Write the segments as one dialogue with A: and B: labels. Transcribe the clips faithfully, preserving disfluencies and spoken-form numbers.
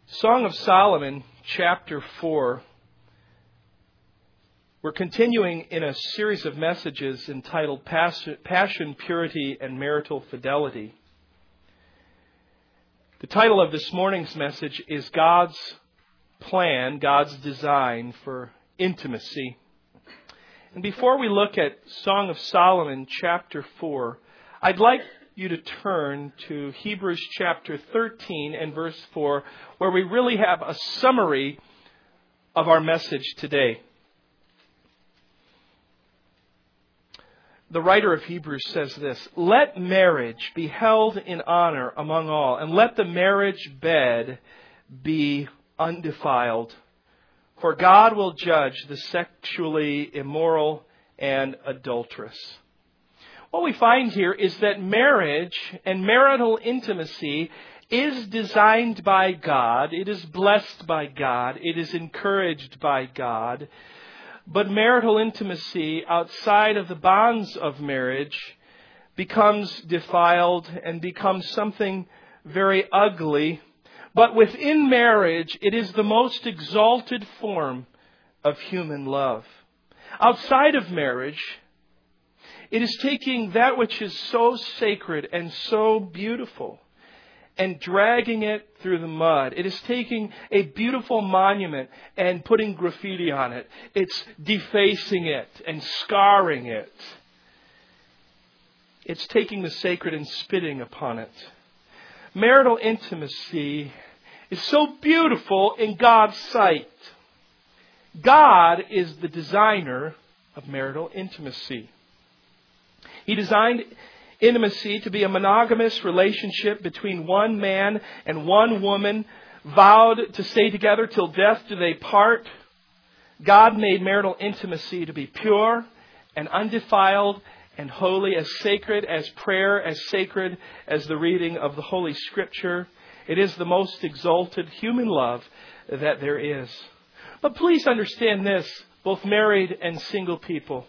A: Song of Solomon, chapter four. We're continuing in a series of messages entitled Passion, Purity, and Marital Fidelity. The title of this morning's message is God's Plan, God's Design for Intimacy. And before we look at Song of Solomon, chapter four, I'd like you to turn to Hebrews chapter thirteen and verse four, where we really have a summary of our message today. The writer of Hebrews says this: "Let marriage be held in honor among all, and let the marriage bed be undefiled. For God will judge the sexually immoral and adulterous." What we find here is that marriage and marital intimacy is designed by God. It is blessed by God. It is encouraged by God. But marital intimacy outside of the bonds of marriage becomes defiled and becomes something very ugly. But within marriage, it is the most exalted form of human love. Outside of marriage, it is taking that which is so sacred and so beautiful and dragging it through the mud. It is taking a beautiful monument and putting graffiti on it. It's defacing it and scarring it. It's taking the sacred and spitting upon it. Marital intimacy is so beautiful in God's sight. God is the designer of marital intimacy. He designed intimacy to be a monogamous relationship between one man and one woman, vowed to stay together till death do they part. God made marital intimacy to be pure and undefiled and holy, as sacred as prayer, as sacred as the reading of the Holy Scripture. It is the most exalted human love that there is. But please understand this, both married and single people,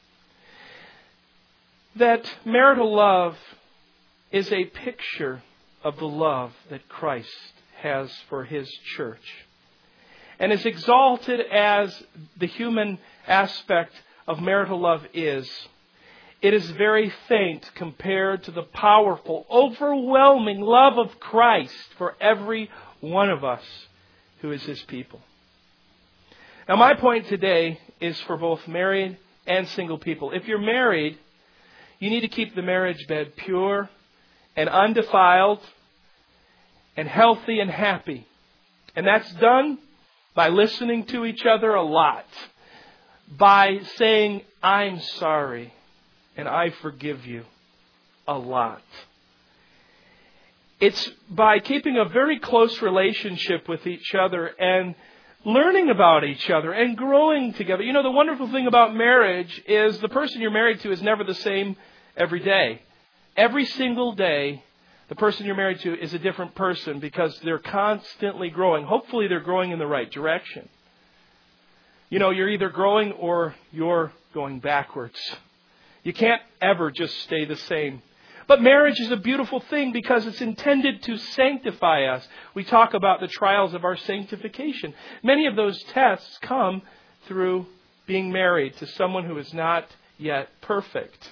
A: that marital love is a picture of the love that Christ has for His church. And as exalted as the human aspect of marital love is, it is very faint compared to the powerful, overwhelming love of Christ for every one of us who is His people. Now, my point today is for both married and single people. If you're married, you need to keep the marriage bed pure and undefiled and healthy and happy. And that's done by listening to each other a lot. By saying, "I'm sorry and I forgive you," a lot. It's by keeping a very close relationship with each other and learning about each other and growing together. You know, the wonderful thing about marriage is the person you're married to is never the same every day. Every single day, the person you're married to is a different person because they're constantly growing. Hopefully they're growing in the right direction. You know, you're either growing or you're going backwards. You can't ever just stay the same. But marriage is a beautiful thing because it's intended to sanctify us. We talk about the trials of our sanctification. Many of those tests come through being married to someone who is not yet perfect.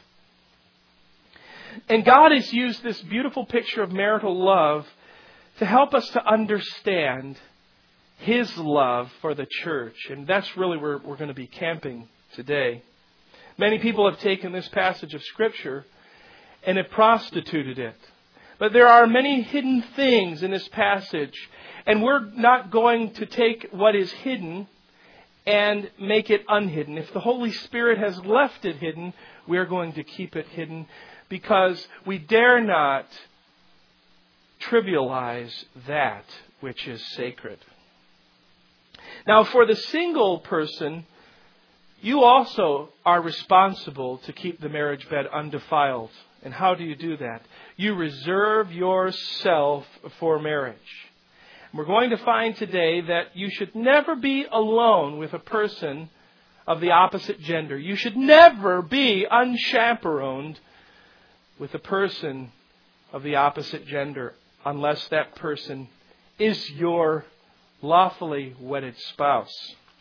A: And God has used this beautiful picture of marital love to help us to understand His love for the church. And that's really where we're going to be camping today. Many people have taken this passage of Scripture and have prostituted it. But there are many hidden things in this passage. And we're not going to take what is hidden and make it unhidden. If the Holy Spirit has left it hidden, we're going to keep it hidden because we dare not trivialize that which is sacred. Now, for the single person, you also are responsible to keep the marriage bed undefiled. And how do you do that? You reserve yourself for marriage. And we're going to find today that you should never be alone with a person of the opposite gender. You should never be unchaperoned with a person of the opposite gender unless that person is your lawfully wedded spouse.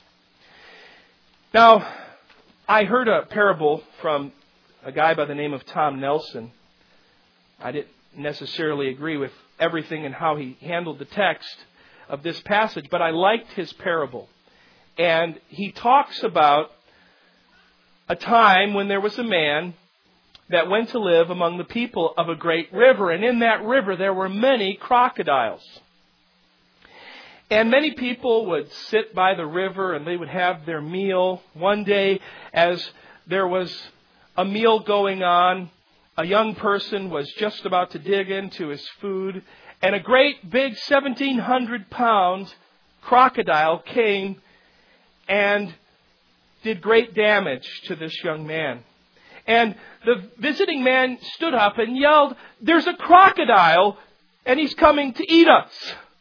A: Now, I heard a parable from a guy by the name of Tom Nelson. I didn't necessarily agree with everything and how he handled the text of this passage, but I liked his parable. And he talks about a time when there was a man that went to live among the people of a great river. And in that river there were many crocodiles. And many people would sit by the river and they would have their meal. One day, as there was a meal going on, a young person was just about to dig into his food, and a great big seventeen hundred pound crocodile came and did great damage to this young man. And the visiting man stood up and yelled, "There's a crocodile and he's coming to eat us."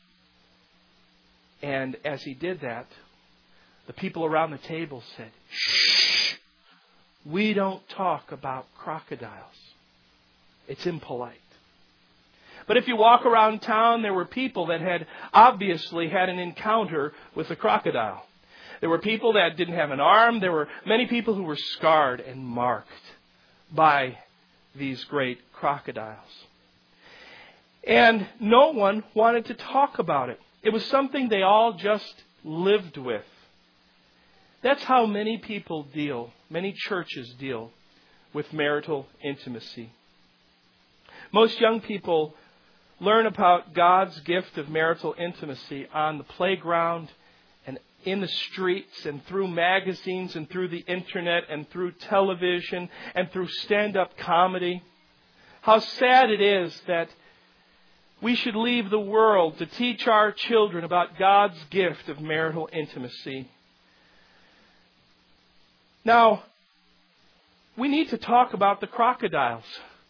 A: And as he did that, the people around the table said, "Shh, we don't talk about crocodiles. It's impolite." But if you walk around town, there were people that had obviously had an encounter with a crocodile. There were people that didn't have an arm. There were many people who were scarred and marked by these great crocodiles. And no one wanted to talk about it. It was something they all just lived with. That's how many people deal, many churches deal with marital intimacy. Most young people learn about God's gift of marital intimacy on the playground and in the streets and through magazines and through the internet and through television and through stand-up comedy. How sad it is that we should leave the world to teach our children about God's gift of marital intimacy. Now, we need to talk about the crocodiles.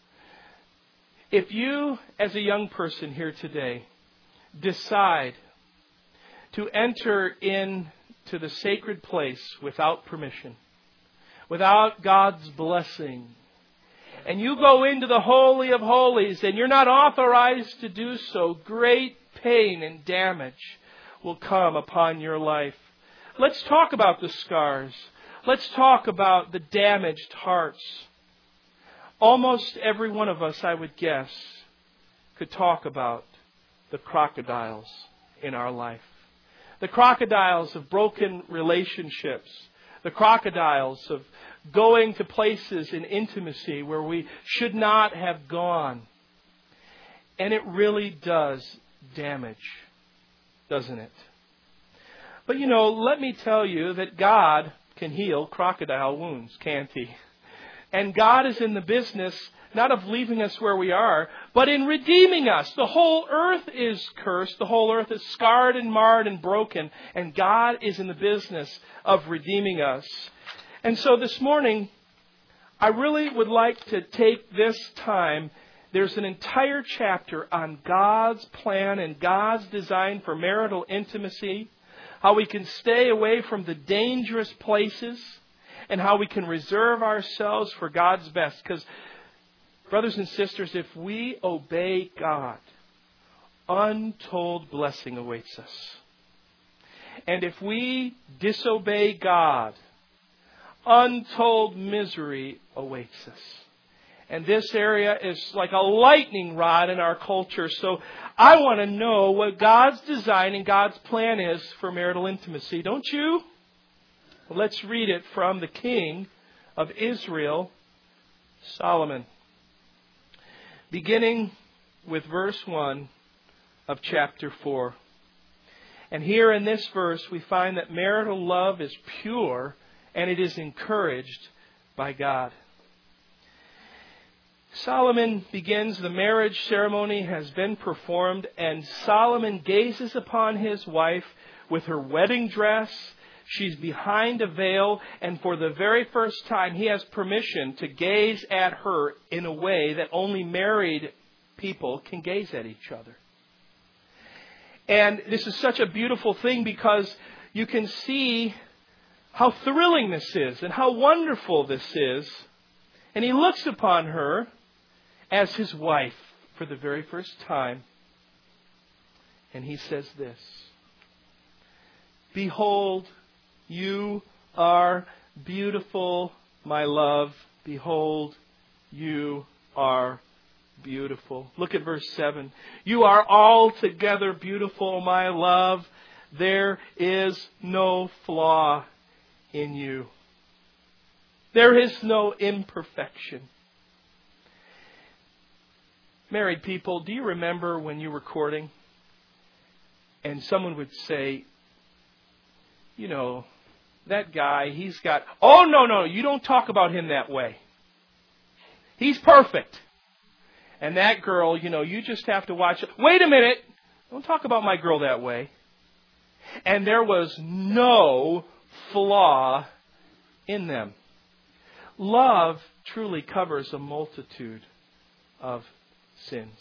A: If you, as a young person here today, decide to enter into the sacred place without permission, without God's blessing, and you go into the Holy of Holies and you're not authorized to do so, great pain and damage will come upon your life. Let's talk about the scars. Let's talk about the damaged hearts. Almost every one of us, I would guess, could talk about the crocodiles in our life. The crocodiles of broken relationships. The crocodiles of going to places in intimacy where we should not have gone. And it really does damage, doesn't it? But you know, let me tell you that God can heal crocodile wounds, can't He? And God is in the business not of leaving us where we are, but in redeeming us. The whole earth is cursed. The whole earth is scarred and marred and broken. And God is in the business of redeeming us. And so this morning, I really would like to take this time. There's an entire chapter on God's plan and God's design for marital intimacy, how we can stay away from the dangerous places, and how we can reserve ourselves for God's best. Because, brothers and sisters, if we obey God, untold blessing awaits us. And if we disobey God, untold misery awaits us. And this area is like a lightning rod in our culture. So I want to know what God's design and God's plan is for marital intimacy. Don't you? Well, let's read it from the king of Israel, Solomon. Beginning with verse one of chapter four. And here in this verse we find that marital love is pure and it is encouraged by God. Solomon begins, the marriage ceremony has been performed, and Solomon gazes upon his wife with her wedding dress. She's behind a veil, and for the very first time he has permission to gaze at her in a way that only married people can gaze at each other. And this is such a beautiful thing because you can see how thrilling this is and how wonderful this is. And he looks upon her as his wife for the very first time. And he says this, Behold, you are beautiful, my love. Behold, you are beautiful. Look at verse seven. You are altogether beautiful, my love. There is no flaw in you. There is no imperfection. Married people, do you remember when you were courting and someone would say, you know, that guy, he's got, oh, no, no, you don't talk about him that way. He's perfect. And that girl, you know, you just have to watch it. Wait a minute. Don't talk about my girl that way. And there was no flaw in them. Love truly covers a multitude of sins.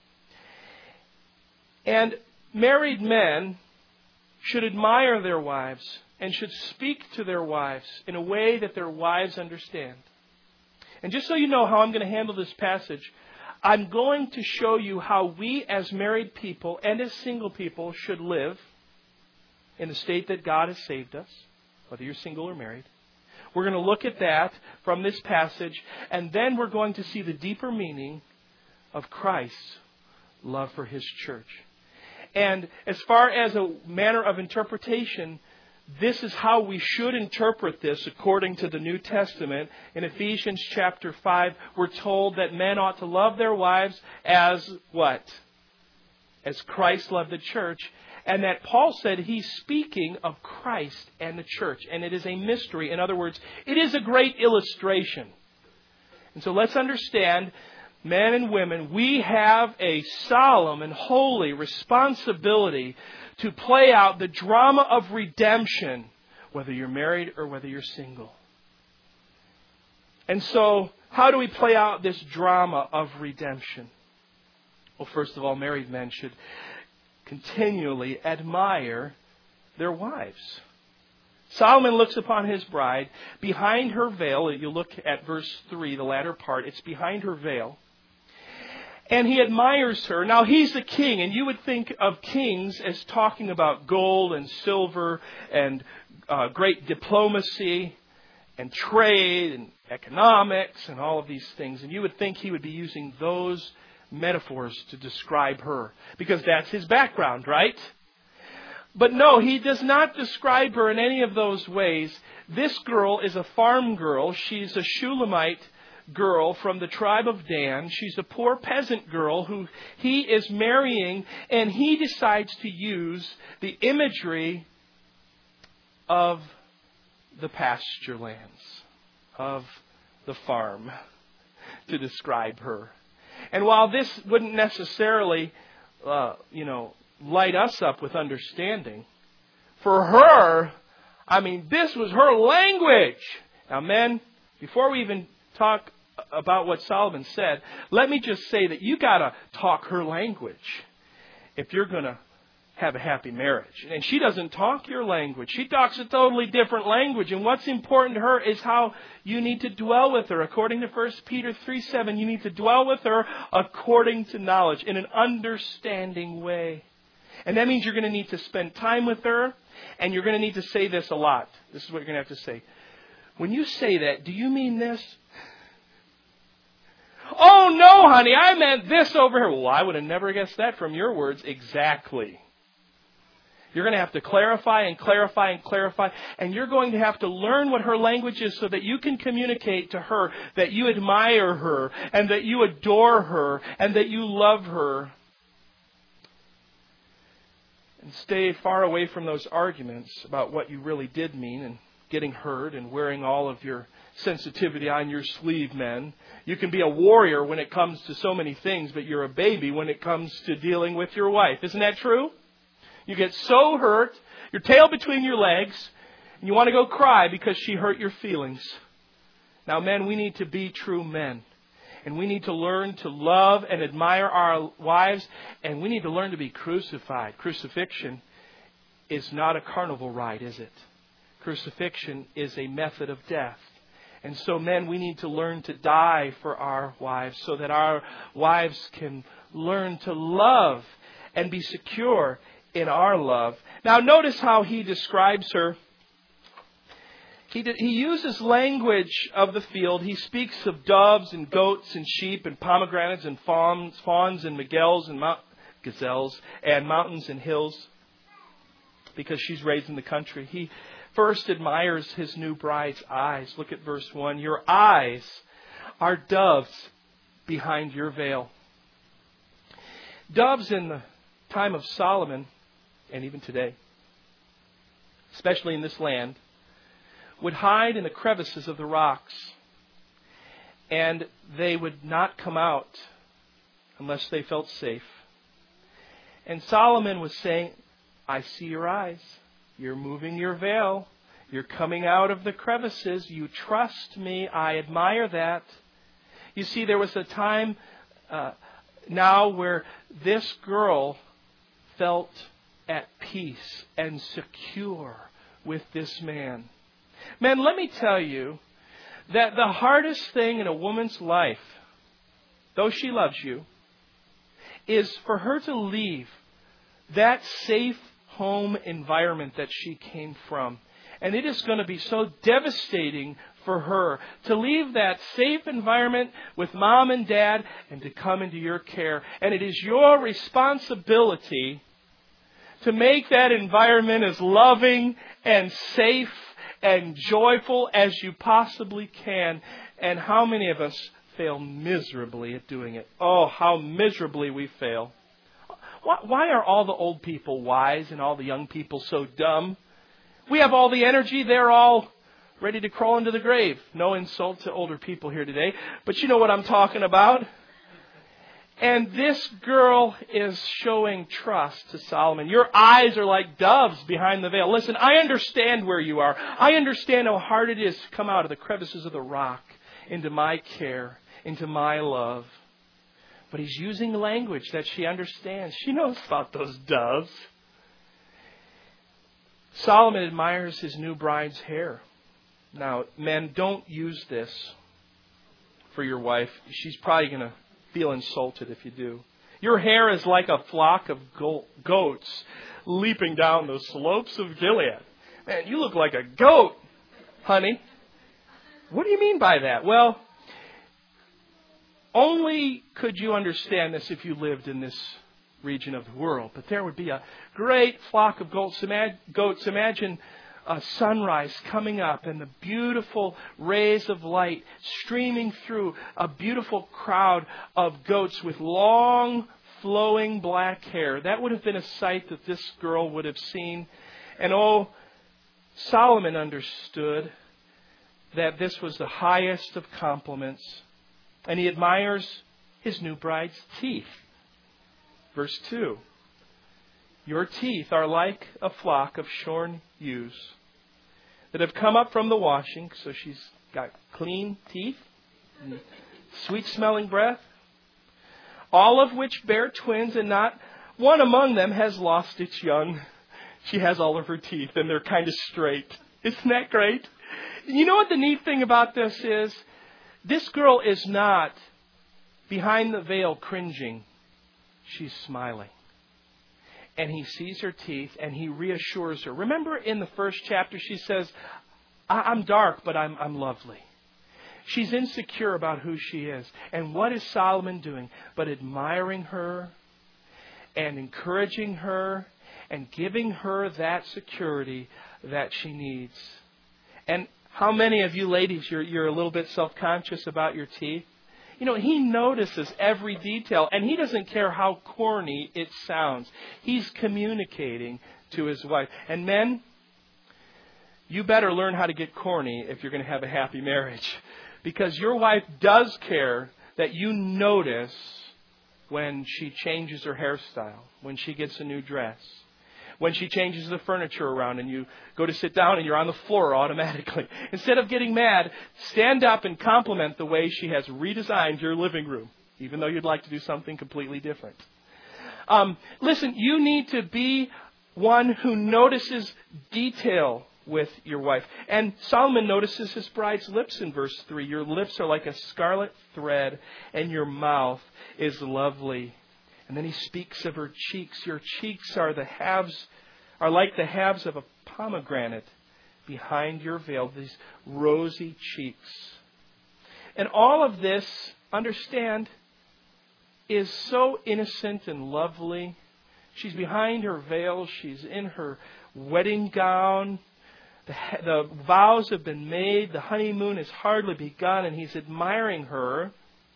A: And married men should admire their wives and should speak to their wives in a way that their wives understand. And just so you know how I'm going to handle this passage, I'm going to show you how we as married people and as single people should live in the state that God has saved us, whether you're single or married. We're going to look at that from this passage, and then we're going to see the deeper meaning of Christ's love for His church. And as far as a manner of interpretation, this is how we should interpret this according to the New Testament. In Ephesians chapter five, we're told that men ought to love their wives as what? As Christ loved the church. And that Paul said he's speaking of Christ and the church. And it is a mystery. In other words, it is a great illustration. And so let's understand, men and women, we have a solemn and holy responsibility to play out the drama of redemption, whether you're married or whether you're single. And so, how do we play out this drama of redemption? Well, first of all, married men should continually admire their wives. Solomon looks upon his bride behind her veil. You look at verse three, the latter part. It's behind her veil. And he admires her. Now, he's the king, and you would think of kings as talking about gold and silver and uh, great diplomacy and trade and economics and all of these things. And you would think he would be using those metaphors to describe her, because that's his background, right? But no, he does not describe her in any of those ways. This girl is a farm girl. She's a Shulamite girl from the tribe of Dan. She's a poor peasant girl who he is marrying, and he decides to use the imagery of the pasture lands, of the farm, to describe her. And while this wouldn't necessarily, uh, you know, light us up with understanding, for her, I mean, this was her language. Now, men, before we even talk about what Solomon said, let me just say that you got to talk her language if you're going to have a happy marriage. And she doesn't talk your language. She talks a totally different language. And what's important to her is how you need to dwell with her. According to First Peter three seven, you need to dwell with her according to knowledge, in an understanding way. And that means you're going to need to spend time with her, and you're going to need to say this a lot. This is what you're going to have to say. When you say that, do you mean this? Oh, no, honey, I meant this over here. Well, I would have never guessed that from your words. Exactly. You're going to have to clarify and clarify and clarify. And you're going to have to learn what her language is so that you can communicate to her that you admire her and that you adore her and that you love her. And stay far away from those arguments about what you really did mean and getting hurt and wearing all of your sensitivity on your sleeve, men. You can be a warrior when it comes to so many things, but you're a baby when it comes to dealing with your wife. Isn't that true? You get so hurt, your tail between your legs, and you want to go cry because she hurt your feelings. Now, men, we need to be true men. And we need to learn to love and admire our wives. And we need to learn to be crucified. Crucifixion is not a carnival ride, is it? Crucifixion is a method of death. And so, men, we need to learn to die for our wives so that our wives can learn to love and be secure in our love. Now notice how he describes her. He, did, he uses language of the field. He speaks of doves and goats and sheep and pomegranates and fawns, fawns and miguels and mount, gazelles and mountains and hills, because she's raised in the country. He first admires his new bride's eyes. Look at verse one. Your eyes are doves behind your veil. Doves in the time of Solomon, and even today, especially in this land, would hide in the crevices of the rocks. And they would not come out unless they felt safe. And Solomon was saying, I see your eyes. You're moving your veil. You're coming out of the crevices. You trust me. I admire that. You see, there was a time uh, now where this girl felt at peace and secure with this man. Man, let me tell you that the hardest thing in a woman's life, though she loves you, is for her to leave that safe home environment that she came from. And it is going to be so devastating for her to leave that safe environment with mom and dad and to come into your care. And it is your responsibility to make that environment as loving and safe and joyful as you possibly can. And how many of us fail miserably at doing it? Oh, how miserably we fail. Why are all the old people wise and all the young people so dumb? We have all the energy. They're all ready to crawl into the grave. No insult to older people here today, but you know what I'm talking about. And this girl is showing trust to Solomon. Your eyes are like doves behind the veil. Listen, I understand where you are. I understand how hard it is to come out of the crevices of the rock into my care, into my love. But he's using language that she understands. She knows about those doves. Solomon admires his new bride's hair. Now, men, don't use this for your wife. She's probably going to feel insulted if you do. Your hair is like a flock of go- goats leaping down the slopes of Gilead. Man, you look like a goat, honey. What do you mean by that? Well, only could you understand this if you lived in this region of the world. But there would be a great flock of goats. Imagine a sunrise coming up and the beautiful rays of light streaming through a beautiful crowd of goats with long flowing black hair. That would have been a sight that this girl would have seen. And oh, Solomon understood that this was the highest of compliments. And he admires his new bride's teeth. Verse two. Your teeth are like a flock of shorn ewes that have come up from the washing. So she's got clean teeth, and sweet smelling breath, all of which bear twins, and not one among them has lost its young. She has all of her teeth and they're kind of straight. Isn't that great? You know what the neat thing about this is? This girl is not behind the veil cringing. She's smiling. And he sees her teeth and he reassures her. Remember in the first chapter she says, I'm dark, but I'm, I'm lovely. She's insecure about who she is. And what is Solomon doing? But admiring her and encouraging her and giving her that security that she needs. And how many of you ladies, you're, you're a little bit self-conscious about your teeth? You know, he notices every detail, and he doesn't care how corny it sounds. He's communicating to his wife. And men, you better learn how to get corny if you're going to have a happy marriage. Because your wife does care that you notice when she changes her hairstyle, when she gets a new dress, when she changes the furniture around and you go to sit down and you're on the floor automatically. Instead of getting mad, stand up and compliment the way she has redesigned your living room, even though you'd like to do something completely different. Um, listen, you need to be one who notices detail with your wife. And Solomon notices his bride's lips in verse three. Your lips are like a scarlet thread and your mouth is lovely. And then he speaks of her cheeks. Your cheeks are the halves are like the halves of a pomegranate behind your veil, these rosy cheeks. And all of this, understand, is so innocent and lovely. She's behind her veil. She's in her wedding gown. The, the vows have been made. The honeymoon has hardly begun, and he's admiring her.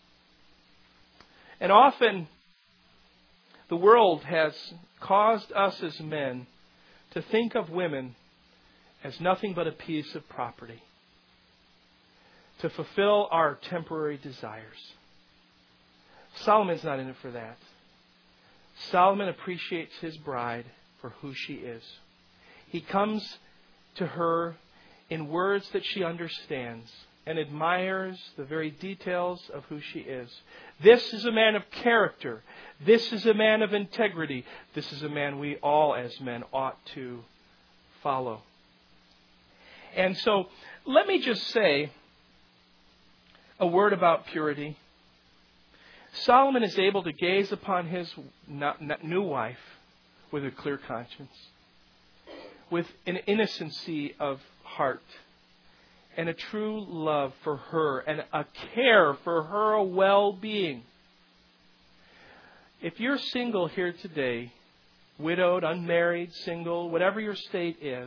A: And often, the world has caused us as men to think of women as nothing but a piece of property to fulfill our temporary desires. Solomon's not in it for that. Solomon appreciates his bride for who she is. He comes to her in words that she understands and admires the very details of who she is. This is a man of character. This is a man of integrity. This is a man we all as men ought to follow. And so, let me just say a word about purity. Solomon is able to gaze upon his new wife with a clear conscience, with an innocency of heart, and a true love for her, and a care for her well-being. If you're single here today, widowed, unmarried, single, whatever your state is,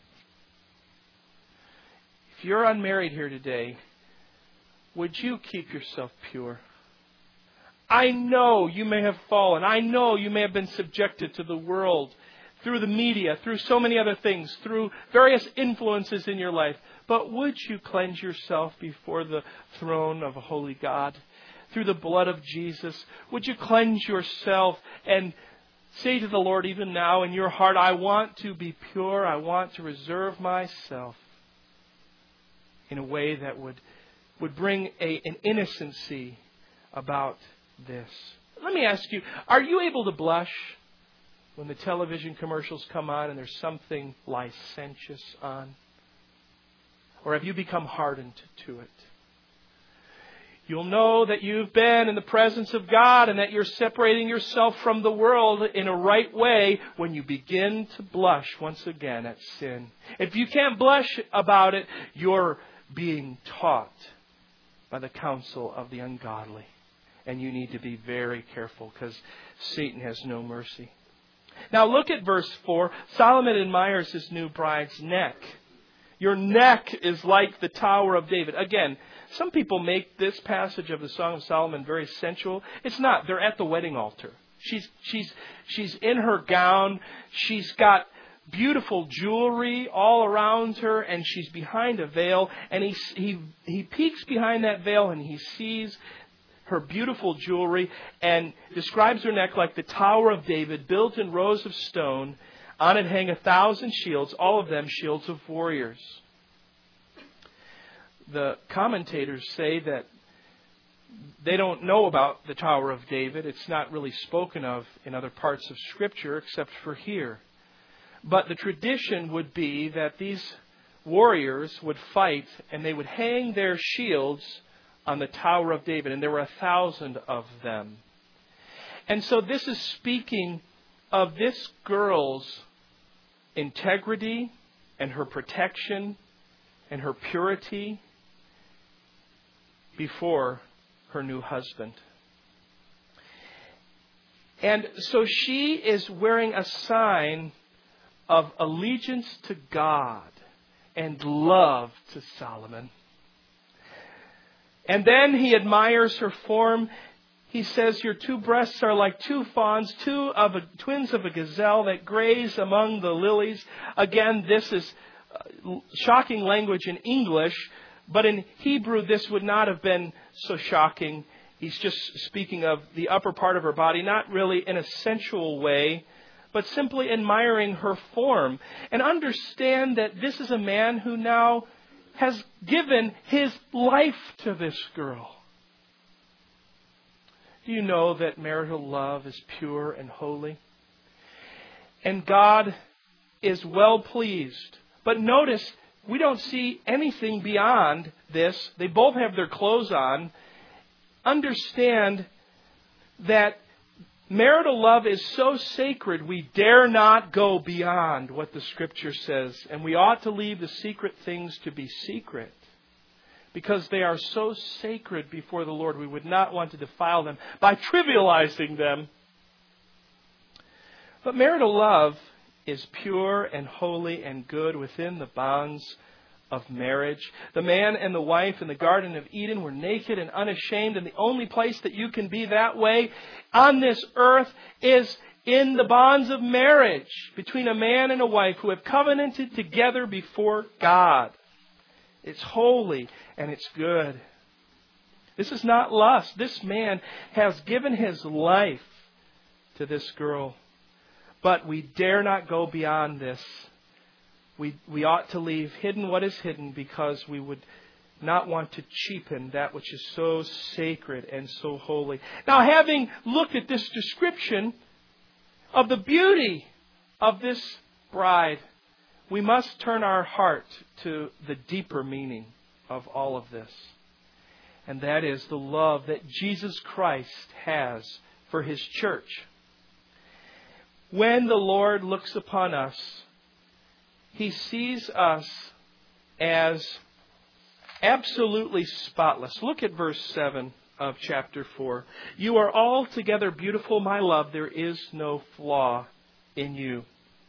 A: if you're unmarried here today, would you keep yourself pure? I know you may have fallen. I know you may have been subjected to the world through the media, through so many other things, through various influences in your life. But would you cleanse yourself before the throne of a holy God? Through the blood of Jesus, would you cleanse yourself and say to the Lord even now in your heart, I want to be pure. I want to reserve myself in a way that would, would bring a, an innocency about this. Let me ask you, are you able to blush when the television commercials come on and there's something licentious on? Or have you become hardened to it? You'll know that you've been in the presence of God and that you're separating yourself from the world in a right way when you begin to blush once again at sin. If you can't blush about it, you're being taught by the counsel of the ungodly. And you need to be very careful because Satan has no mercy. Now look at verse four. Solomon admires his new bride's neck. Your neck is like the Tower of David. Again, some people make this passage of the Song of Solomon very sensual. It's not. They're at the wedding altar. She's she's she's in her gown. She's got beautiful jewelry all around her, and she's behind a veil. And he he he peeks behind that veil, and he sees her beautiful jewelry, and describes her neck like the Tower of David, built in rows of stone. On it hang a thousand shields, all of them shields of warriors. The commentators say that they don't know about the Tower of David. It's not really spoken of in other parts of Scripture except for here. But the tradition would be that these warriors would fight and they would hang their shields on the Tower of David. And there were a thousand of them. And so this is speaking of this girl's integrity and her protection and her purity before her new husband. And so she is wearing a sign of allegiance to God and love to Solomon. And then he admires her form. He says, your two breasts are like two fawns, two of a, twins of a gazelle that graze among the lilies. Again, this is shocking language in English, but in Hebrew this would not have been so shocking. He's just speaking of the upper part of her body, not really in a sensual way, but simply admiring her form. And understand that this is a man who now has given his life to this girl. Do you know that marital love is pure and holy? And God is well pleased. But notice, we don't see anything beyond this. They both have their clothes on. Understand that Marital love is so sacred, we dare not go beyond what the Scripture says. And we ought to leave the secret things to be secret, because they are so sacred before the Lord. We would not want to defile them by trivializing them. But marital love is pure and holy and good within the bonds of marriage. The man and the wife in the Garden of Eden were naked and unashamed, and the only place that you can be that way on this earth is in the bonds of marriage between a man and a wife who have covenanted together before God. It's holy and it's good. This is not lust. This man has given his life to this girl. But we dare not go beyond this. We, we ought to leave hidden what is hidden, because we would not want to cheapen that which is so sacred and so holy. Now, having looked at this description of the beauty of this bride, we must turn our heart to the deeper meaning of all of this. And that is the love that Jesus Christ has for His church. When the Lord looks upon us, He sees us as absolutely spotless. Look at verse seven of chapter four. You are altogether beautiful, my love. There is no flaw in you.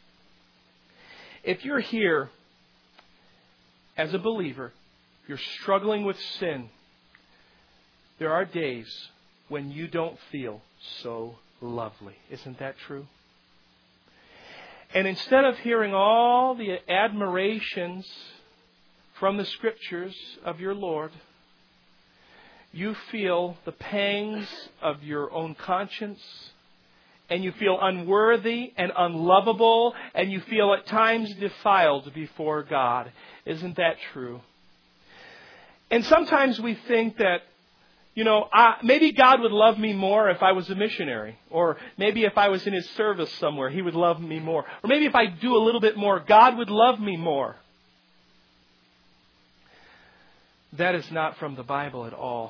A: If you're here as a believer, you're struggling with sin, there are days when you don't feel so lovely. Isn't that true? And instead of hearing all the admirations from the Scriptures of your Lord, you feel the pangs of your own conscience, and you feel unworthy and unlovable, and you feel at times defiled before God. Isn't that true? And sometimes we think that, you know, I, maybe God would love me more if I was a missionary. Or maybe if I was in His service somewhere, He would love me more. Or maybe if I do a little bit more, God would love me more. That is not from the Bible at all.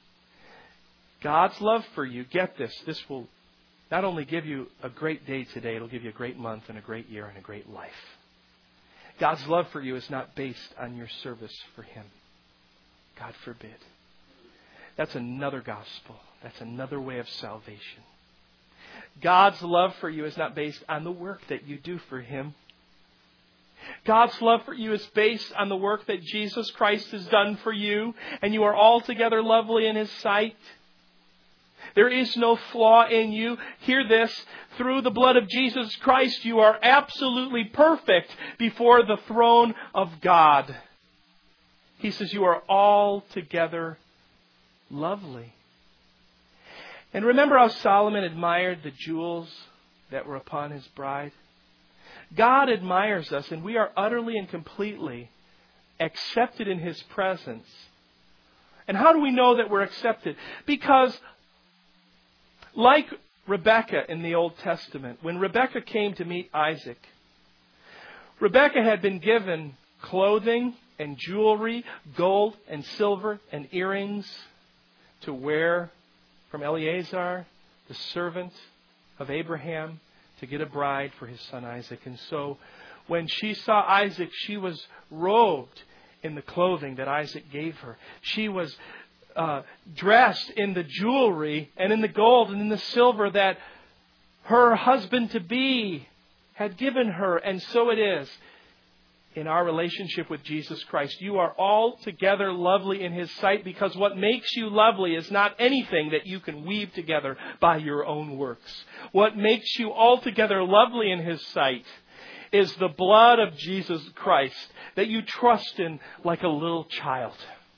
A: God's love for you, get this, this will not only give you a great day today, it'll give you a great month and a great year and a great life. God's love for you is not based on your service for Him. God forbid. That's another gospel. That's another way of salvation. God's love for you is not based on the work that you do for Him. God's love for you is based on the work that Jesus Christ has done for you, and you are altogether lovely in His sight. There is no flaw in you. Hear this. Through the blood of Jesus Christ, you are absolutely perfect before the throne of God. He says you are altogether lovely. And remember how Solomon admired the jewels that were upon his bride? God admires us, and we are utterly and completely accepted in His presence. And how do we know that we're accepted? Because like Rebekah in the Old Testament, when Rebekah came to meet Isaac, Rebekah had been given clothing and jewelry, gold and silver and earrings to wear from Eleazar, the servant of Abraham, to get a bride for his son Isaac. And so when she saw Isaac, she was robed in the clothing that Isaac gave her. She was uh, dressed in the jewelry and in the gold and in the silver that her husband-to-be had given her. And so it is in our relationship with Jesus Christ. You are altogether lovely in His sight, because what makes you lovely is not anything that you can weave together by your own works. What makes you altogether lovely in His sight is the blood of Jesus Christ that you trust in like a little child.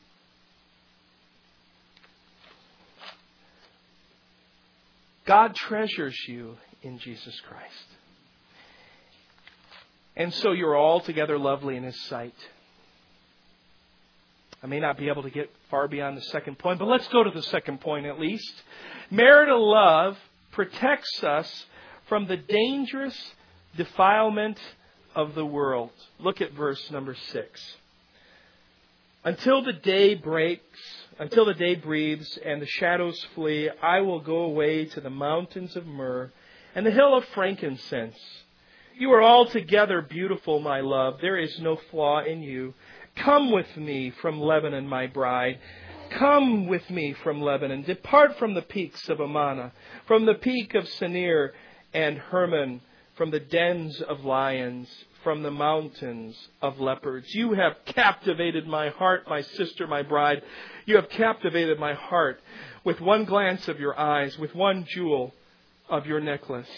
A: God treasures you in Jesus Christ. And so you're altogether lovely in His sight. I may not be able to get far beyond the second point, but let's go to the second point at least. Marital love protects us from the dangerous defilement of the world. Look at verse number six. Until the day breaks, until the day breathes and the shadows flee, I will go away to the mountains of myrrh and the hill of frankincense. You are altogether beautiful, my love. There is no flaw in you. Come with me from Lebanon, my bride. Come with me from Lebanon. Depart from the peaks of Amana, from the peak of Senir and Hermon, from the dens of lions, from the mountains of leopards. You have captivated my heart, my sister, my bride. You have captivated my heart with one glance of your eyes, with one jewel of your necklace.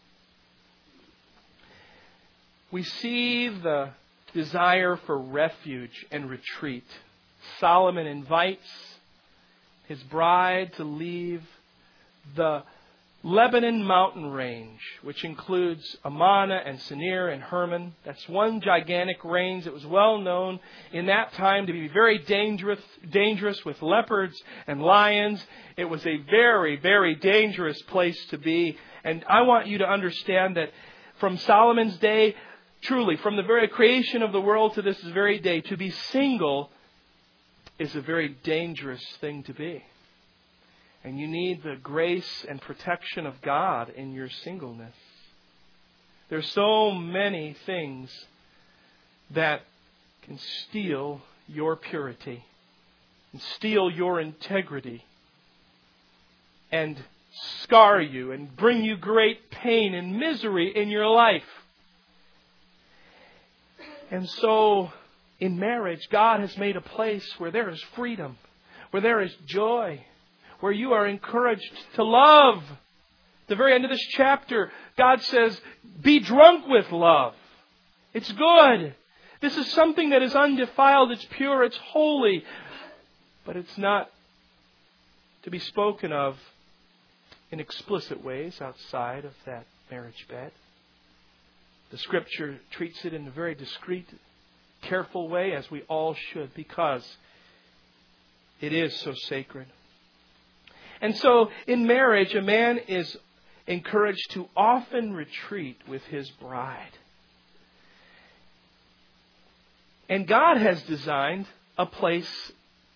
A: We see the desire for refuge and retreat. Solomon invites his bride to leave the Lebanon mountain range, which includes Amana and Senir and Hermon. That's one gigantic range that was well known in that time to be very dangerous, dangerous with leopards and lions. It was a very, very dangerous place to be. And I want you to understand that from Solomon's day, truly, from the very creation of the world to this very day, to be single is a very dangerous thing to be. And you need the grace and protection of God in your singleness. There's so many things that can steal your purity and steal your integrity and scar you and bring you great pain and misery in your life. And so, in marriage, God has made a place where there is freedom, where there is joy, where you are encouraged to love. At the very end of this chapter, God says, be drunk with love. It's good. This is something that is undefiled, it's pure, it's holy. But it's not to be spoken of in explicit ways outside of that marriage bed. The Scripture treats it in a very discreet, careful way, as we all should, because it is so sacred. And so, in marriage, a man is encouraged to often retreat with his bride. And God has designed a place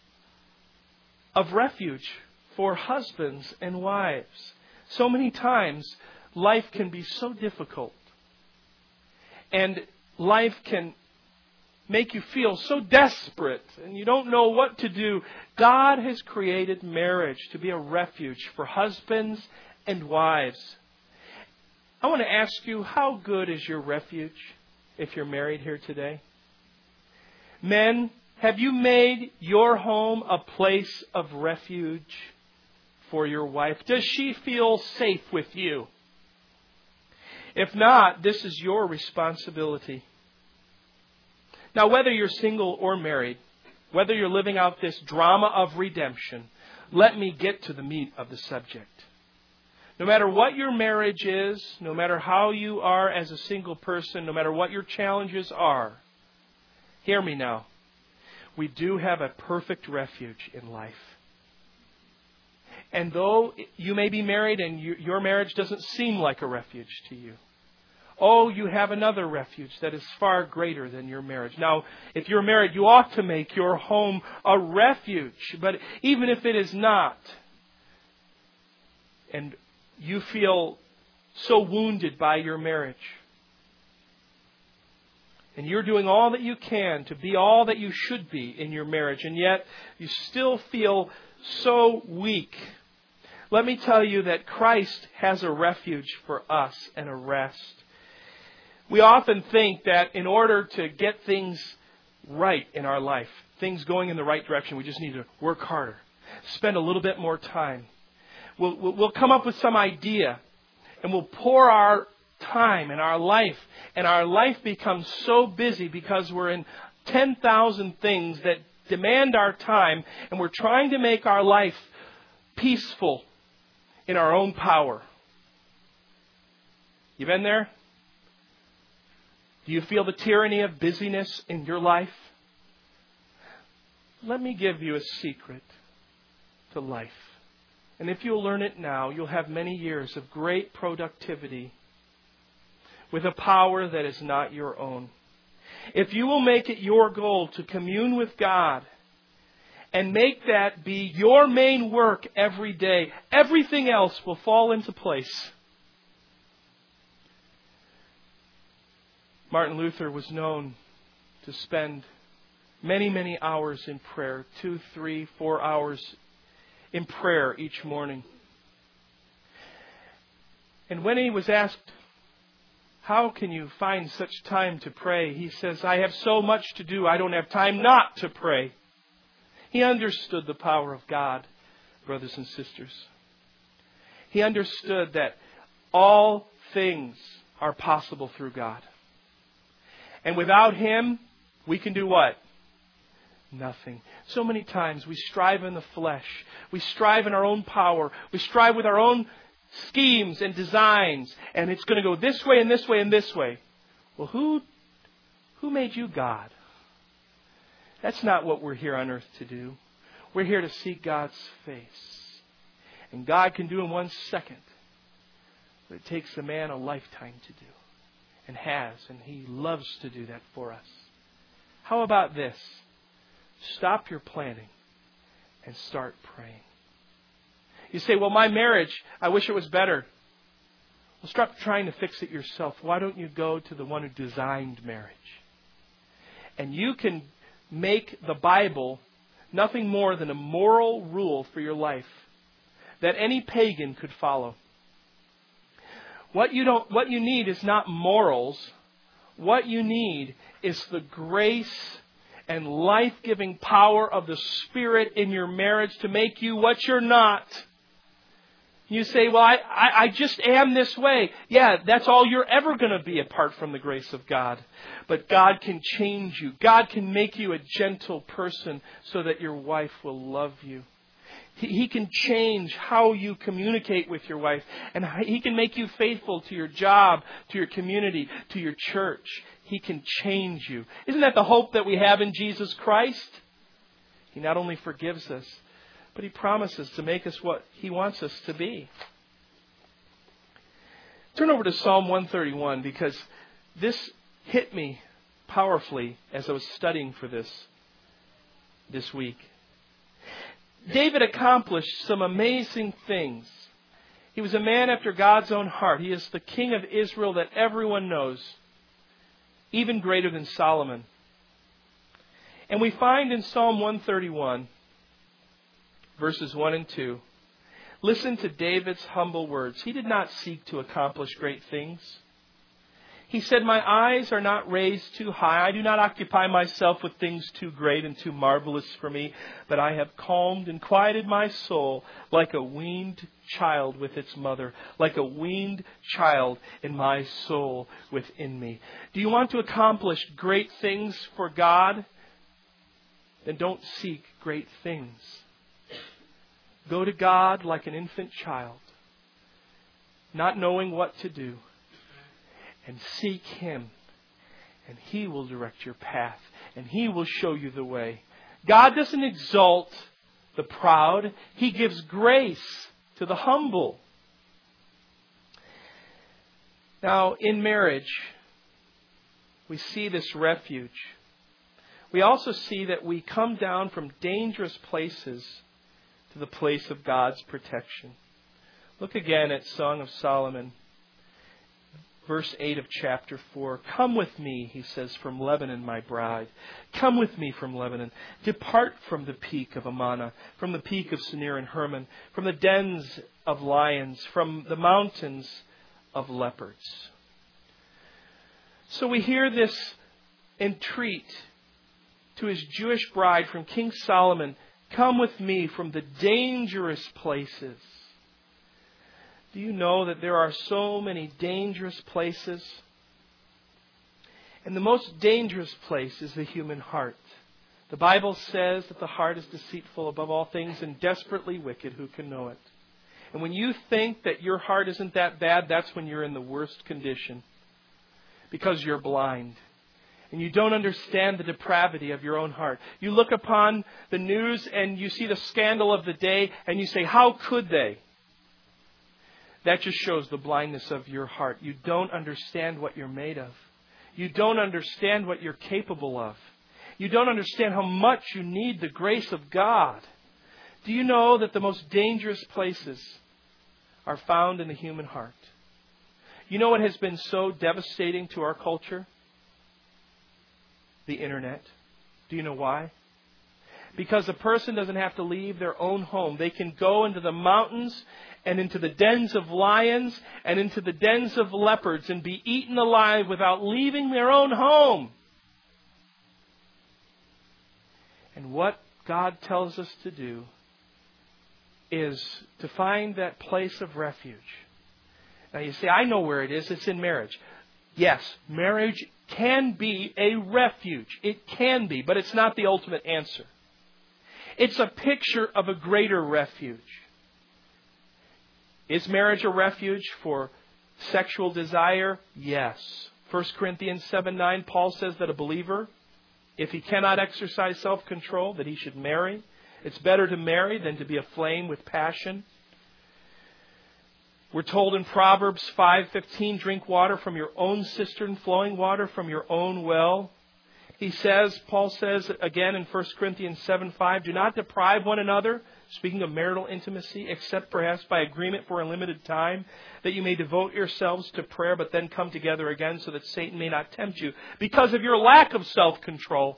A: of refuge for husbands and wives. So many times, life can be so difficult. And life can make you feel so desperate and you don't know what to do. God has created marriage to be a refuge for husbands and wives. I want to ask you, how good is your refuge if you're married here today? Men, have you made your home a place of refuge for your wife? Does she feel safe with you? If not, this is your responsibility. Now, whether you're single or married, whether you're living out this drama of redemption, let me get to the meat of the subject. No matter what your marriage is, no matter how you are as a single person, no matter what your challenges are, hear me now. We do have a perfect refuge in life. And though you may be married and you, your marriage doesn't seem like a refuge to you, oh, you have another refuge that is far greater than your marriage. Now, if you're married, you ought to make your home a refuge. But even if it is not, and you feel so wounded by your marriage, and you're doing all that you can to be all that you should be in your marriage, and yet you still feel so weak, let me tell you that Christ has a refuge for us and a rest. We often think that in order to get things right in our life, things going in the right direction, we just need to work harder, spend a little bit more time. We'll, we'll, we'll come up with some idea and we'll pour our time and our life, and our life becomes so busy because we're in ten thousand things that demand our time, and we're trying to make our life peaceful in our own power. You been there? Do you feel the tyranny of busyness in your life? Let me give you a secret to life. And if you'll learn it now, you'll have many years of great productivity with a power that is not your own. If you will make it your goal to commune with God and make that be your main work every day. Everything else will fall into place. Martin Luther was known to spend many, many hours in prayer. Two, three, four hours in prayer each morning. And when he was asked, how can you find such time to pray? He says, I have so much to do, I don't have time not to pray. He understood the power of God, brothers and sisters. He understood that all things are possible through God. And without Him, we can do what? Nothing. So many times we strive in the flesh. We strive in our own power. We strive with our own schemes and designs. And it's going to go this way and this way and this way. Well, who, who made you God? That's not what we're here on earth to do. We're here to seek God's face. And God can do in one second what it takes a man a lifetime to do. And has. And He loves to do that for us. How about this? Stop your planning and start praying. You say, well, my marriage, I wish it was better. Well, stop trying to fix it yourself. Why don't you go to the one who designed marriage? And you can make the Bible nothing more than a moral rule for your life that any pagan could follow. What you don't, what you need is not morals. What you need is the grace and life-giving power of the Spirit in your marriage to make you what you're not. You say, well, I, I, I just am this way. Yeah, that's all you're ever going to be apart from the grace of God. But God can change you. God can make you a gentle person so that your wife will love you. He, he can change how you communicate with your wife. And He can make you faithful to your job, to your community, to your church. He can change you. Isn't that the hope that we have in Jesus Christ? He not only forgives us, but He promises to make us what He wants us to be. Turn over to Psalm one thirty-one, because this hit me powerfully as I was studying for this this week. David accomplished some amazing things. He was a man after God's own heart. He is the king of Israel that everyone knows, even greater than Solomon. And we find in Psalm one thirty-one, verses one and two, listen to David's humble words. He did not seek to accomplish great things. He said, my eyes are not raised too high. I do not occupy myself with things too great and too marvelous for me, but I have calmed and quieted my soul like a weaned child with its mother, like a weaned child in my soul within me. Do you want to accomplish great things for God? Then don't seek great things. Go to God like an infant child, not knowing what to do. And seek Him. And He will direct your path. And He will show you the way. God doesn't exalt the proud. He gives grace to the humble. Now, in marriage, we see this refuge. We also see that we come down from dangerous places to the place of God's protection. Look again at Song of Solomon. Verse eight of chapter four. Come with me, he says, from Lebanon, my bride. Come with me from Lebanon. Depart from the peak of Amana, from the peak of Senir and Hermon, from the dens of lions, from the mountains of leopards. So we hear this entreat to his Jewish bride from King Solomon. Come with me from the dangerous places. Do you know that there are so many dangerous places? And the most dangerous place is the human heart. The Bible says that the heart is deceitful above all things and desperately wicked. Who can know it? And when you think that your heart isn't that bad, that's when you're in the worst condition. Because you're blind. And you don't understand the depravity of your own heart. You look upon the news and you see the scandal of the day and you say, how could they? That just shows the blindness of your heart. You don't understand what you're made of. You don't understand what you're capable of. You don't understand how much you need the grace of God. Do you know that the most dangerous places are found in the human heart? You know what has been so devastating to our culture? The internet. Do you know why? Because a person doesn't have to leave their own home. They can go into the mountains and into the dens of lions and into the dens of leopards and be eaten alive without leaving their own home. And what God tells us to do is to find that place of refuge. Now you say, I know where it is. It's in marriage. Yes, marriage can be a refuge. It can be, but it's not the ultimate answer. It's a picture of a greater refuge. Is marriage a refuge for sexual desire? Yes. First Corinthians seven nine, Paul says that a believer, if he cannot exercise self-control, that he should marry. It's better to marry than to be aflame with passion. We're told in Proverbs five fifteen, drink water from your own cistern, flowing water from your own well. He says, Paul says again in First Corinthians seven five, do not deprive one another, speaking of marital intimacy, except perhaps by agreement for a limited time, that you may devote yourselves to prayer, but then come together again so that Satan may not tempt you because of your lack of self-control.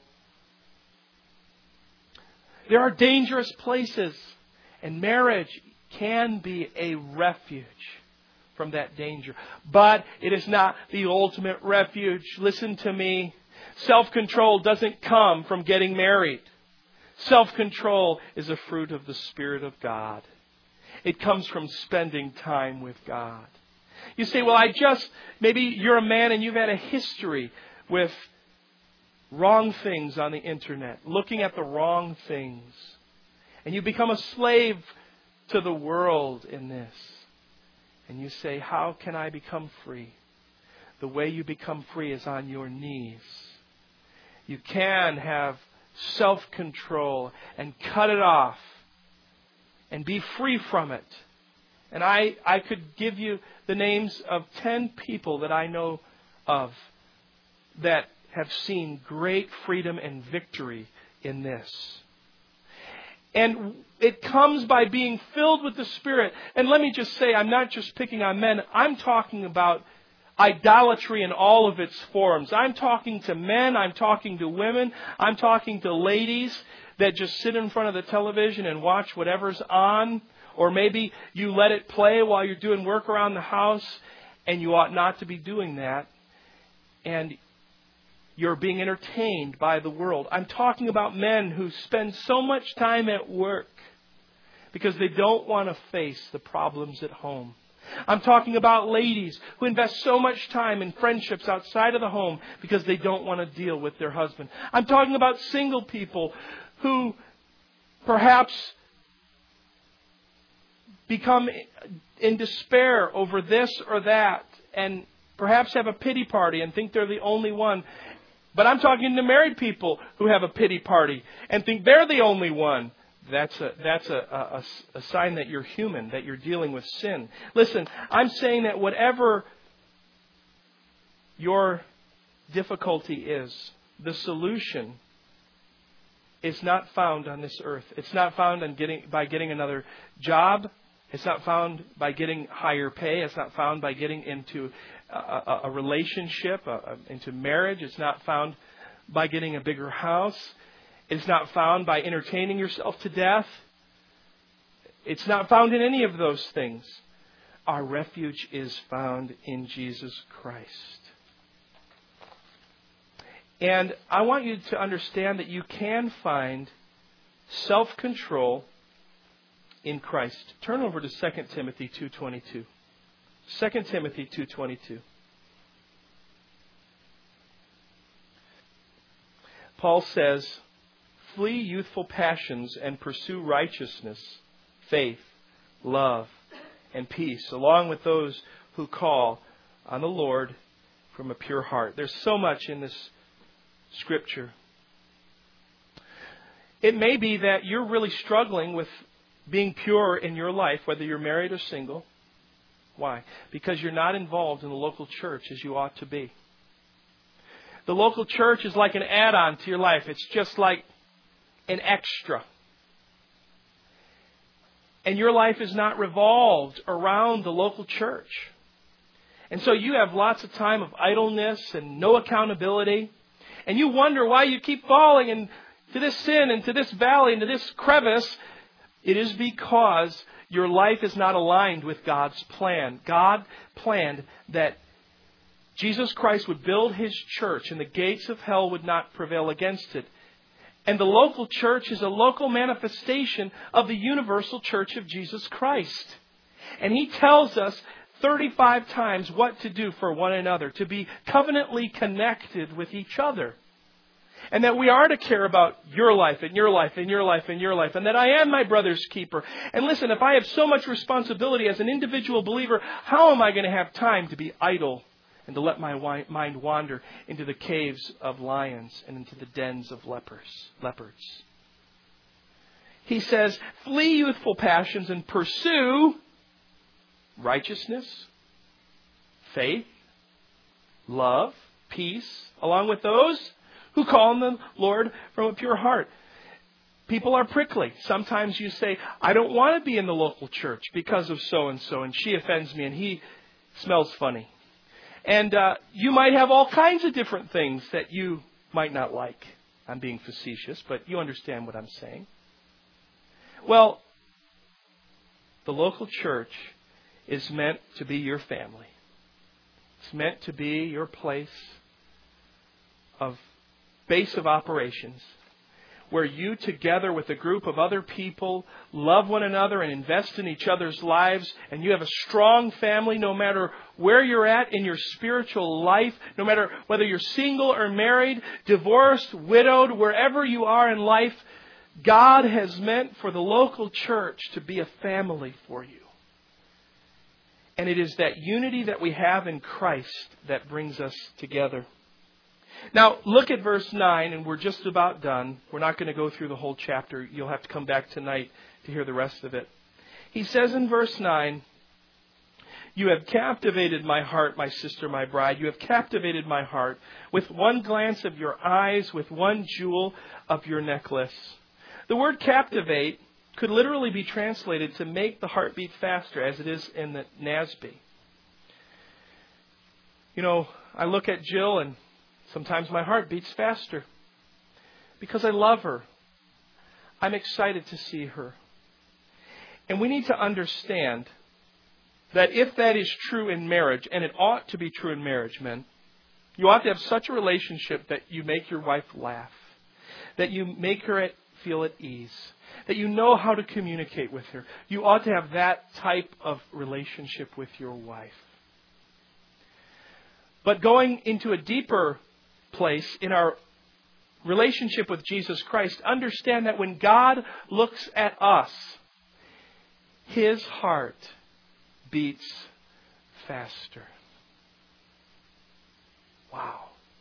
A: There are dangerous places, and marriage can be a refuge from that danger. But it is not the ultimate refuge. Listen to me. Self-control doesn't come from getting married. Self-control is a fruit of the Spirit of God. It comes from spending time with God. You say, well, I just, maybe you're a man and you've had a history with wrong things on the internet, looking at the wrong things. And you become a slave to the world in this. And you say, how can I become free? The way you become free is on your knees. You can have self-control and cut it off and be free from it. And I, I could give you the names of ten people that I know of that have seen great freedom and victory in this. And it comes by being filled with the Spirit. And let me just say, I'm not just picking on men. I'm talking about idolatry in all of its forms. I'm talking to men. I'm talking to women. I'm talking to ladies that just sit in front of the television and watch whatever's on. Or maybe you let it play while you're doing work around the house, and you ought not to be doing that. And you're being entertained by the world. I'm talking about men who spend so much time at work because they don't want to face the problems at home. I'm talking about ladies who invest so much time in friendships outside of the home because they don't want to deal with their husband. I'm talking about single people who perhaps become in despair over this or that and perhaps have a pity party and think they're the only one. But I'm talking to married people who have a pity party and think they're the only one. That's a that's a, a, a sign that you're human, that you're dealing with sin. Listen, I'm saying that whatever your difficulty is, the solution is not found on this earth. It's not found on getting by getting another job. It's not found by getting higher pay. It's not found by getting into a, a, a relationship, a, a, into marriage. It's not found by getting a bigger house. It's not found by entertaining yourself to death. It's not found in any of those things. Our refuge is found in Jesus Christ. And I want you to understand that you can find self-control in Christ. Turn over to Second Timothy two twenty-two. Second Timothy two twenty-two. Paul says, flee youthful passions and pursue righteousness, faith, love, and peace, along with those who call on the Lord from a pure heart. There's so much in this Scripture. It may be that you're really struggling with being pure in your life, whether you're married or single. Why? Because you're not involved in the local church as you ought to be. The local church is like an add-on to your life. It's just like an extra. And your life is not revolved around the local church. And so you have lots of time of idleness and no accountability. And you wonder why you keep falling into this sin, into this valley, into this crevice. It is because your life is not aligned with God's plan. God planned that Jesus Christ would build His church and the gates of hell would not prevail against it. And the local church is a local manifestation of the universal church of Jesus Christ. And He tells us thirty-five times what to do for one another, to be covenantly connected with each other. And that we are to care about your life and your life and your life and your life. And that I am my brother's keeper. And listen, if I have so much responsibility as an individual believer, how am I going to have time to be idle and to let my mind wander into the caves of lions and into the dens of lepers, leopards? He says, flee youthful passions and pursue righteousness, faith, love, peace, along with those who call on the Lord from a pure heart. People are prickly. Sometimes you say, I don't want to be in the local church because of so-and-so, and she offends me, and he smells funny. And uh, you might have all kinds of different things that you might not like. I'm being facetious, but you understand what I'm saying. Well, the local church is meant to be your family. It's meant to be your place of base of operations, where you, together with a group of other people, love one another and invest in each other's lives, and you have a strong family no matter where you're at in your spiritual life, no matter whether you're single or married, divorced, widowed, wherever you are in life. God has meant for the local church to be a family for you. And it is that unity that we have in Christ that brings us together. Now, look at verse nine, and we're just about done. We're not going to go through the whole chapter. You'll have to come back tonight to hear the rest of it. He says in verse nine, you have captivated my heart, my sister, my bride. You have captivated my heart with one glance of your eyes, with one jewel of your necklace. The word captivate could literally be translated to make the heart beat faster, as it is in the N A S B. You know, I look at Jill and sometimes my heart beats faster because I love her. I'm excited to see her. And we need to understand that if that is true in marriage, and it ought to be true in marriage, men, you ought to have such a relationship that you make your wife laugh, that you make her at, feel at ease, that you know how to communicate with her. You ought to have that type of relationship with your wife. But going into a deeper place in our relationship with Jesus Christ, understand that when God looks at us, His heart beats faster. Wow.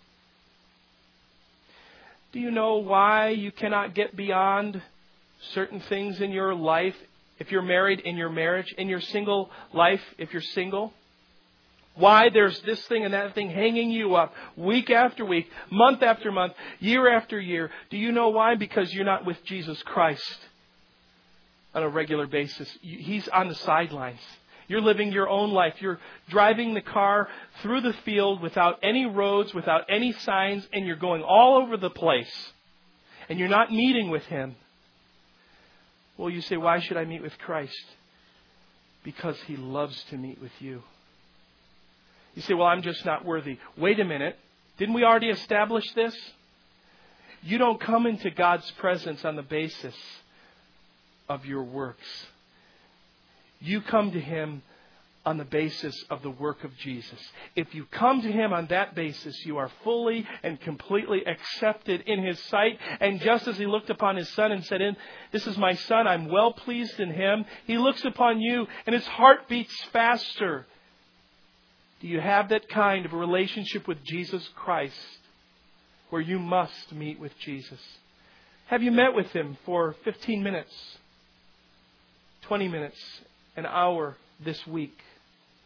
A: Do you know why you cannot get beyond certain things in your life if you're married, in your marriage, in your single life if you're single? Why there's this thing and that thing hanging you up week after week, month after month, year after year. Do you know why? Because you're not with Jesus Christ on a regular basis. He's on the sidelines. You're living your own life. You're driving the car through the field without any roads, without any signs, and you're going all over the place. And you're not meeting with Him. Well, you say, why should I meet with Christ? Because He loves to meet with you. You say, well, I'm just not worthy. Wait a minute. Didn't we already establish this? You don't come into God's presence on the basis of your works. You come to Him on the basis of the work of Jesus. If you come to Him on that basis, you are fully and completely accepted in His sight. And just as He looked upon His Son and said, "This is my Son, I'm well pleased in Him," He looks upon you and His heart beats faster. Do you have that kind of a relationship with Jesus Christ where you must meet with Jesus? Have you met with Him for fifteen minutes, twenty minutes, an hour this week?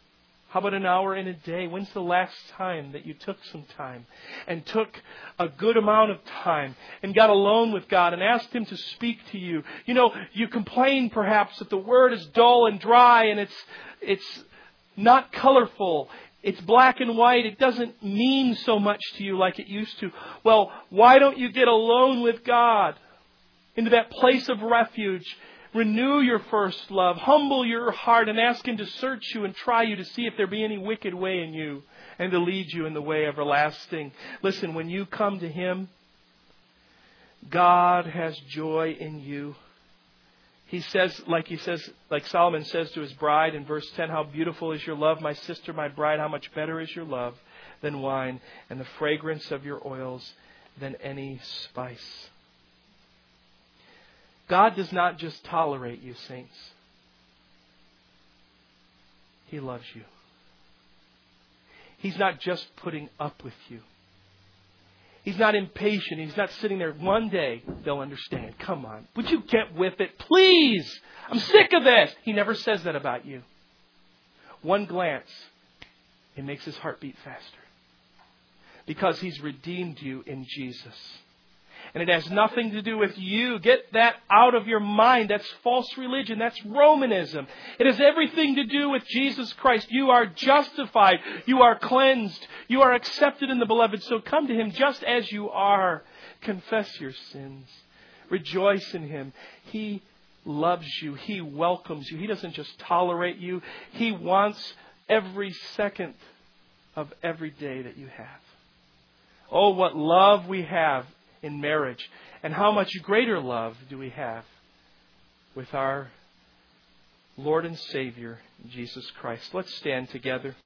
A: How about an hour in a day? When's the last time that you took some time and took a good amount of time and got alone with God and asked Him to speak to you? You know, you complain perhaps that the Word is dull and dry and it's it's not colorful. It's black and white. It doesn't mean so much to you like it used to. Well, why don't you get alone with God into that place of refuge? Renew your first love. Humble your heart and ask Him to search you and try you to see if there be any wicked way in you and to lead you in the way everlasting. Listen, when you come to Him, God has joy in you. He says, like he says, like Solomon says to his bride in verse ten, how beautiful is your love, my sister, my bride. How much better is your love than wine, and the fragrance of your oils than any spice. God does not just tolerate you, saints. He loves you. He's not just putting up with you. He's not impatient. He's not sitting there. One day they'll understand. Come on. Would you get with it? Please. I'm sick of this. He never says that about you. One glance, it makes his heart beat faster. Because He's redeemed you in Jesus. And it has nothing to do with you. Get that out of your mind. That's false religion. That's Romanism. It has everything to do with Jesus Christ. You are justified. You are cleansed. You are accepted in the Beloved. So come to Him just as you are. Confess your sins. Rejoice in Him. He loves you. He welcomes you. He doesn't just tolerate you. He wants every second of every day that you have. Oh, what love we have in marriage. And how much greater love do we have with our Lord and Savior, Jesus Christ. Let's stand together.